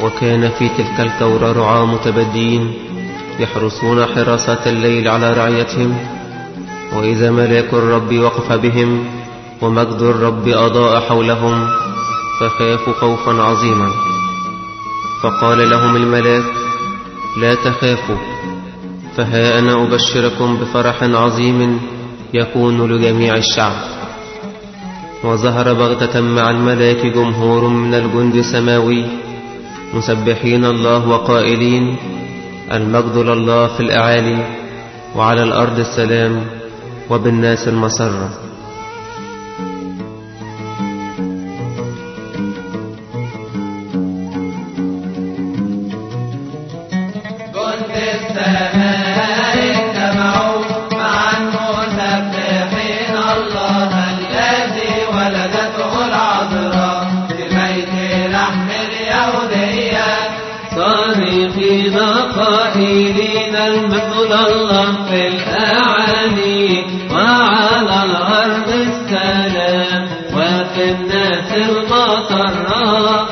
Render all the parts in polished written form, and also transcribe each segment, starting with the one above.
وكان في تلك الكورة رعاة متبدين يحرسون حراسة الليل على رعيتهم، وإذا ملاك الرب وقف بهم ومجد الرب أضاء حولهم فخافوا خوفا عظيما. فقال لهم الملاك: لا تخافوا، فها أنا أبشركم بفرح عظيم يكون لجميع الشعب. وظهر بغتة مع الملاك جمهور من الجند السماوي مسبحين الله وقائلين: المجد لله في الأعالي، وعلى الأرض السلام، وبالناس المسرة. صارخين قائلين: المجد لله في الأعالي، وعلى الأرض السلام، وفي الناس المسرة.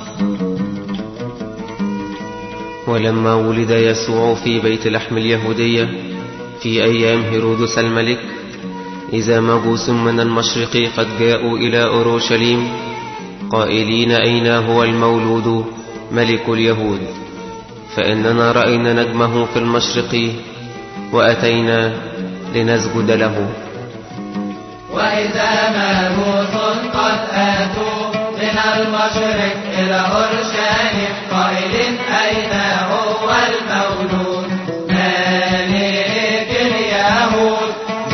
ولما ولد يسوع في بيت لحم اليهودية في أيام هيرودس الملك، إذا مجوس من المشرق قد جاءوا إلى أورشليم قائلين: أين هو المولود ملك اليهود؟ فإننا رأينا نجمه في المشرق وأتينا لنسجد له. وإذا مجوس قد أتوا من المشرق إلى أورشليم قائلين: أين هو المولود ملك اليهود؟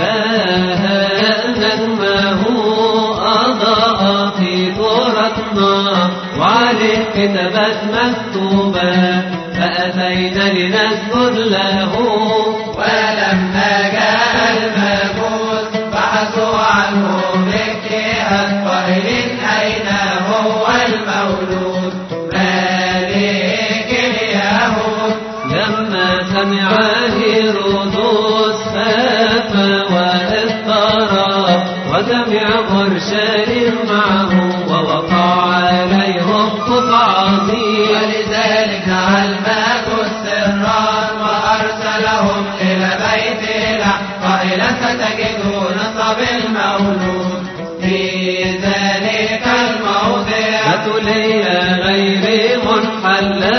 نجمه أضاء في توراتنا، وعليه كتابات مكتوبة، فأتينا لنسجد له. ولما جاء المجوس بحثوا عنه باجتهاد قائلين: أين هو المولود ملك اليهود؟ لما سمع هيرودس خاف واضطرب، وجميع أورشليم معه، ووقع عليهم خوف عظيم. ولذلك جعل المجوس سرا وأرسلهم إلى بيت لحم قائلا: ستجدون صبي المولود في ذلك الموضع، بتولية غير منحلة